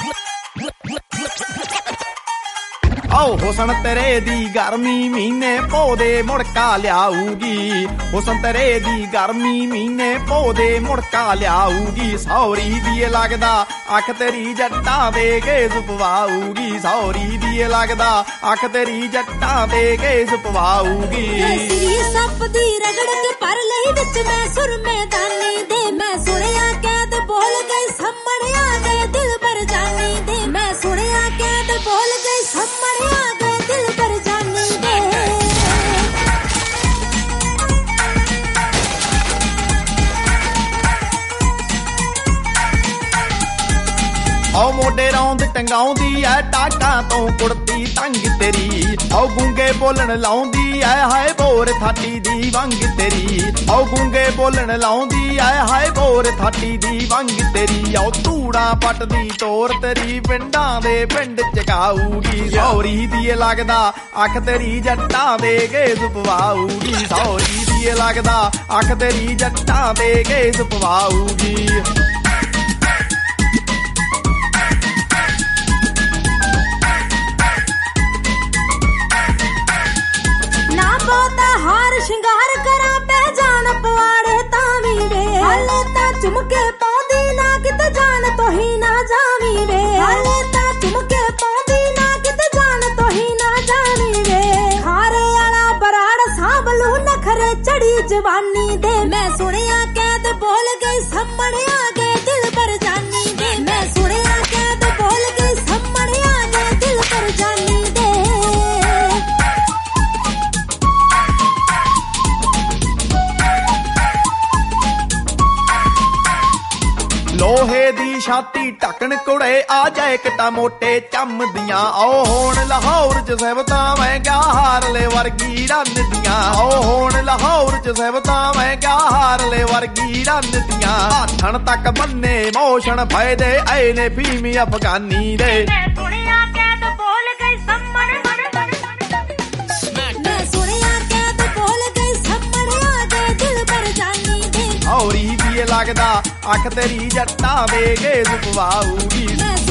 ਹੁਸਨ ਤੇਰੇ ਦੀ ਗਰਮੀ ਮਹੀਨੇ ਪੌਦੇ ਮੁੜਕਾ ਲਿਆਊਗੀ ਹੁਸਨ ਤੇਰੇ ਦੀ ਗਰਮੀ ਮਹੀਨੇ ਪੌਦੇ ਮੁੜਕਾ ਲਿਆਊਗੀ ਸੌਰੀ ਦੀ ਲੱਗਦਾ ਅੱਖ ਤੇਰੀ ਜੱਟਾਂ ਦੇ ਕੇਸ ਪਵਾਊਗੀ ਸੌਰੀ ਦੀ ਲੱਗਦਾ ਅੱਖ ਤੇਰੀ ਜੱਟਾਂ ਦੇ ਕੇਸ ਪਵਾਊਗੀ ਸ੍ਰੀ ਸੱਪ ਦੀ ਰਗੜ ਕੇ ਪਰ ਲਈ ਵਿੱਚ ਮੈਂ ਸੁਰਮੇਦਾਨੀ ਦੇ ਮੈਂ ਸੁਣਿਆ ਕੈਦ ਬੋਲ ਗਈ ਸਾਹਮਣੇ ਆ ਗਏ ਦਿਲ ਪਰ ਜਾਨੀ ਦੇ ਮੈਂ ਸੁਣਿਆ ਕੈਦ ਬੋਲ ਗਈ ਸਾਹਮਣੇ ਆ ਗਏ ਦਿਲ ਪਰ ਜਾਨੀ ਦੇ ਮੋਢੇ ਰੌਂਦ ਟੰਗਾਉਂਦੀ ਐ ਟਾਕਾਂ ਤੋਂ ਕੁੜਤੀ ਤੰਗ ਤੇਰੀ ਗੂੰਗੇ ਬੋਲਣ ਲਾਉਂਦੀ ਐ ਹਾਏ ਬੋਰ ਥਾਟੀ ਦੀ ਵੰਗ ਤੇਰੀ ਗੂੰਗੇ ਬੋਲਣ ਲਾਉਂਦੀ ਐ ਹਾਏ ਬੋਰ ਥਾਟੀ ਦੀ ਵੰਗ ਤੇਰੀ ਧੂੜਾ ਪੱਟਦੀ ਤੋਰ ਤੇਰੀ ਪਿੰਡਾਂ ਦੇ ਪਿੰਡ ਚਕਾਊਗੀ ਸੌਰੀ ਦੀ ਲੱਗਦਾ ਅੱਖ ਤੇਰੀ ਜੱਟਾਂ ਦੇ ਕੇਸ ਪਵਾਊਗੀ ਸੌਰੀ ਦੀ ਲੱਗਦਾ ਅੱਖ ਤੇਰੀ ਜੱਟਾਂ ਦੇ ਕੇਸ ਪਵਾਊਗੀ ਹਾਰ ਸ਼ਿੰਗਾਰ ਕਰਾਂ ਪੈ ਜਾਣ ਪਵਾੜੇ ਤਾਂ ਵੀ ਵੇ ਹਾਲੇ ਤਾਂ ਚੁਮਕੇ ਪਾਉਂਦੀ ਨਾ ਕਿਤੇ ਜਾਣ ਤੋਂ ਹੀ ਨਾ ਜਾਵੀ ਵੇ ਹਾਲੇ ਤਾਂ ਚੁਮਕੇ ਪਾਉਂਦੀ ਨਾ ਕਿਤੇ ਜਾਣ ਤੋਂ ਹੀ ਨਾ ਜਾਵੀ ਵੇ ਖਾਰੇ ਵਾਲਾ ਬਰਾੜ ਸਾਂਭਲੂ ਨਖਰੇ ਚੜੀ ਜਵਾਨੀ ਦੇ ਮੈਂ ਸੁਣਿਆ ਕੈਦ ਬੋਲ ਗਈ ਸਾਹਮਣੇ ਆ ਗਏ ਦਿਲ ਪਰ ਜਾਨੀ ਦੇ ਮੈਂ ਸੁਣਿਆ ਕੈਦ ਬੋਲ ਗਈ ਸਾਹਮਣੇ ਆ ਗਏ ਦਿਲ ਪਰ ਜਾਨੀ ਦੇ ਲੋਹੇ ਦੀ ਛਾਤੀ ਢੱਕਣ ਕੁੜੇ ਆ ਜਾਏ ਕਿਤਾ ਮੋਟੇ ਚੰਮਦੀਆਂ ਹੁਣ ਲਾਹੌਰ ਚ ਸਹਿਬਤਾਂ ਮੈਂ ਕਿਆ ਹਾਰਲੇ ਵਰਗੀ ਰੰਨਦੀਆਂ ਹੁਣ ਲਾਹੌਰ ਚ ਸਹਿਬਤਾਂ ਮੈਂ ਕਿਆ ਹਾਰਲੇ ਵਰਗੀ ਰੰਨਦੀਆਂ ਹੱਥਣ ਤੱਕ ਬੰਨੇ ਮੋਸ਼ਨ ਫਾਇਦੇ ਆਏ ਨੇ ਫੀਮੀ ਅਫਗਾਨੀ ਦੇ ਮੈਂ ਸੁਣਿਆ ਕੈਦ ਬੋਲ ਗਈ ਸਾਹਮਣੇ ਮੈਂ ਸੁਣਿਆ ਕੈਦ ਬੋਲ ਗਈ ਸਾਹਮਣੇ ਆ ਗਏ ਦਿਲ ਪਰ ਜਾਨੀ ਦੇ ਹੌਰੀ ਦੀ ਲੱਗਦਾ ਅੱਖ ਤੇਰੀ ਜੱਟਾਂ ਦੇ ਕੇਸ ਪਵਾਊਗੀ